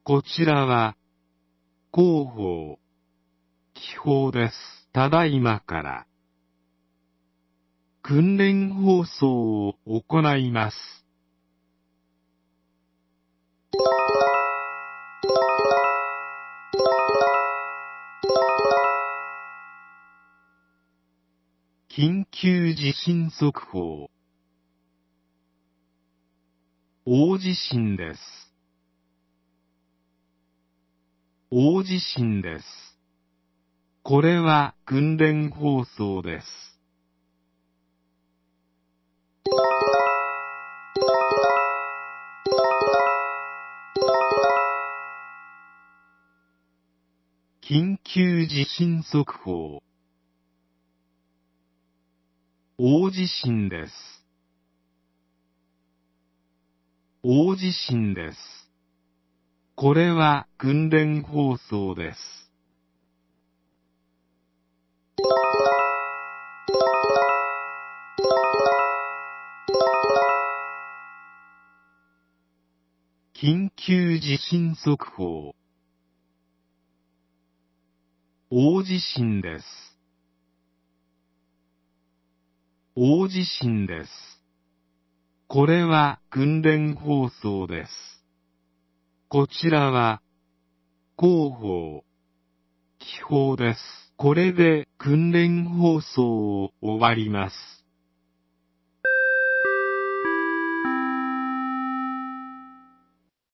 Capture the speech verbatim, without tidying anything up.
こちらは、広報、気泡です。ただいまから、訓練放送を行います。緊急地震速報。大地震です。大地震です。これは訓練放送です。緊急地震速報。大地震です。大地震です。これは訓練放送です。緊急地震速報。大地震です。大地震です。これは訓練放送です。こちらは、広報、気泡です。これで訓練放送を終わります。